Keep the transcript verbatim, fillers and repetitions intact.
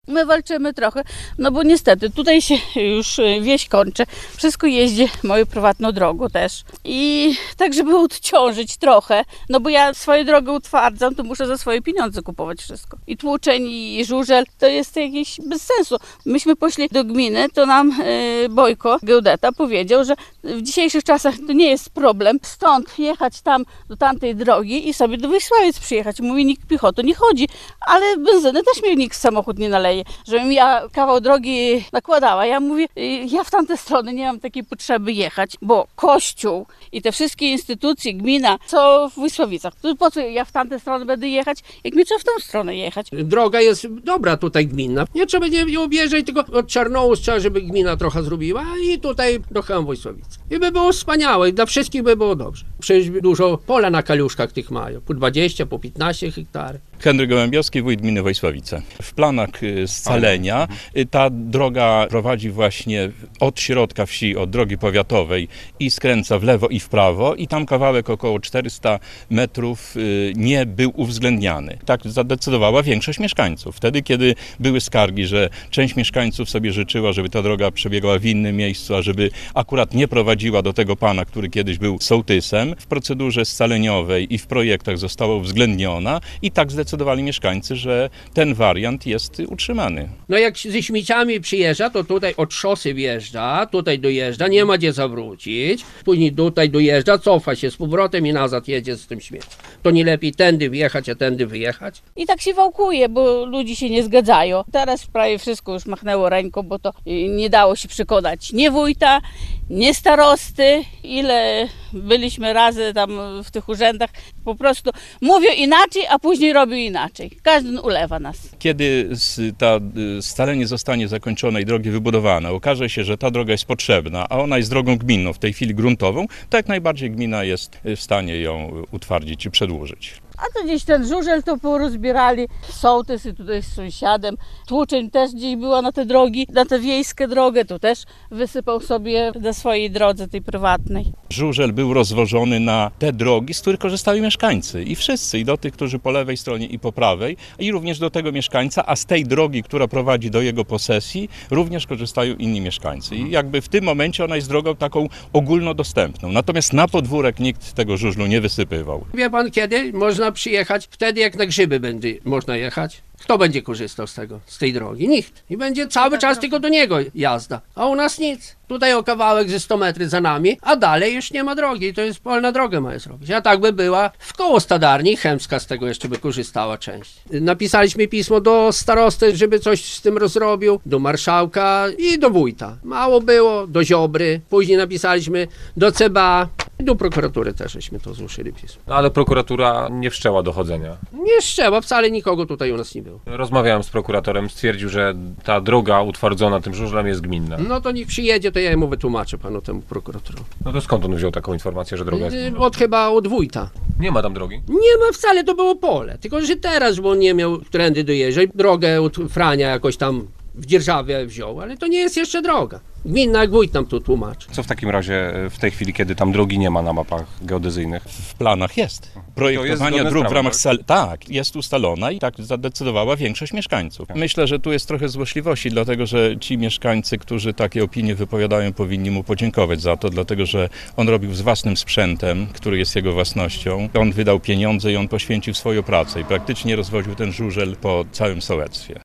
My walczymy trochę, no bo niestety tutaj się już wieś kończy. Wszystko jeździ moją prywatną drogą też. I tak, żeby odciążyć trochę, no bo ja swoją drogę utwardzam, to muszę za swoje pieniądze kupować wszystko. I tłuczeń, i żużel, to jest jakieś bez sensu. Myśmy poszli do gminy, to nam yy, Bojko, geodeta, powiedział, że w dzisiejszych czasach to nie jest problem stąd jechać tam do tamtej drogi i sobie do Wysławiec przyjechać. Mówi, nikt piechotą nie chodzi, ale benzyny też mi nikt samochód nie naleje. Żebym ja kawał drogi nakładała. Ja mówię, ja w tamte strony nie mam takiej potrzeby jechać, bo Kościół i te wszystkie instytucje, gmina, co w Wysławicach. To po co ja w tamte strony będę jechać, jak mi trzeba w tą stronę jechać? Droga jest dobra tutaj gminna. Nie trzeba nie, nie objeżdżać, tylko od Czarnołóż trzeba, żeby gmina trochę zrobiła i tutaj do Chełm-Wojsławice. I by było wspaniałe, dla wszystkich by było dobrze. Przecież dużo pola na kaluszkach tych mają, po dwadzieścia, po piętnaście hektarów. Henryk Gołębiowski, wójt gminy Wojsławice. W planach scalenia ta droga prowadzi właśnie od środka wsi, od drogi powiatowej i skręca w lewo i w prawo i tam kawałek około czterysta metrów nie był uwzględniany. Tak zadecydowała większość mieszkańców. Wtedy, kiedy były skargi, że część mieszkańców sobie życzyła, żeby ta droga przebiegała w innym miejscu, a żeby akurat nie prowadziła do tego pana, który kiedyś był sołtysem, w procedurze scaleniowej i w projektach została uwzględniona i tak zdecydowała zdecydowali mieszkańcy, że ten wariant jest utrzymany. No jak ze śmieciami przyjeżdża, to tutaj od szosy wjeżdża, tutaj dojeżdża, nie ma gdzie zawrócić, później tutaj dojeżdża, cofa się z powrotem i nazad jedzie z tym śmieciem. To nie lepiej tędy wjechać, a tędy wyjechać? I tak się wałkuje, bo ludzie się nie zgadzają. Teraz prawie wszystko już machnęło ręką, bo to nie dało się przekonać nie wójta, nie starosty. Ile byliśmy razy tam w tych urzędach, po prostu mówią inaczej, a później robią inaczej. Każdy ulewa nas. Kiedy ta scalenie zostanie zakończone i drogi wybudowane, okaże się, że ta droga jest potrzebna, a ona jest drogą gminną, w tej chwili gruntową, to jak najbardziej gmina jest w stanie ją utwardzić i przedłużyć. A to gdzieś ten żużel to porozbierali, sołtys i tutaj z sąsiadem. Tłuczeń też gdzieś była na te drogi, na tę wiejską drogę, to też wysypał sobie na swojej drodze tej prywatnej. Żużel był rozwożony na te drogi, z których korzystali mieszkańcy i wszyscy, i do tych, którzy po lewej stronie i po prawej, i również do tego mieszkańca, a z tej drogi, która prowadzi do jego posesji, również korzystają inni mieszkańcy. I jakby w tym momencie ona jest drogą taką ogólnodostępną. Natomiast na podwórek nikt tego żużlu nie wysypywał. Wie pan kiedy można przyjechać? Wtedy jak na grzyby będzie można jechać. Kto będzie korzystał z tego, z tej drogi? Nikt. I będzie cały czas tylko do niego jazda. A u nas nic. Tutaj o kawałek ze sto metrów za nami, a dalej już nie ma drogi. To jest polna droga ma zrobić. A tak by była w koło Stadarni, Chełmska z tego jeszcze by korzystała część. Napisaliśmy pismo do starosty, żeby coś z tym rozrobił, do marszałka i do wójta. Mało było, do Ziobry. Później napisaliśmy do C B A. Do prokuratury też żeśmy to złożyli pismo. No, ale prokuratura nie wszczęła dochodzenia. Nie wszczęła, wcale nikogo tutaj u nas nie było. Rozmawiałem z prokuratorem, stwierdził, że ta droga utwardzona tym żużlem jest gminna. No to niech przyjedzie, to ja mu wytłumaczę panu temu prokuratorowi. No to skąd on wziął taką informację, że droga jest gminna? Od chyba od wójta. Nie ma tam drogi? Nie ma wcale, to było pole. Tylko, że teraz, bo on nie miał trendy dojeżdżać, drogę od Frania jakoś tam w dzierżawie wziął, ale to nie jest jeszcze droga. Gminna jak wójt nam tu tłumaczy. Co w takim razie w tej chwili, kiedy tam drogi nie ma na mapach geodezyjnych? W planach jest. Projektowanie jest dróg w ramach tak? sal... Tak, jest ustalona i tak zadecydowała większość mieszkańców. Myślę, że tu jest trochę złośliwości, dlatego że ci mieszkańcy, którzy takie opinie wypowiadają, powinni mu podziękować za to, dlatego że on robił z własnym sprzętem, który jest jego własnością. On wydał pieniądze i on poświęcił swoją pracę i praktycznie rozwoził ten żużel po całym sołectwie.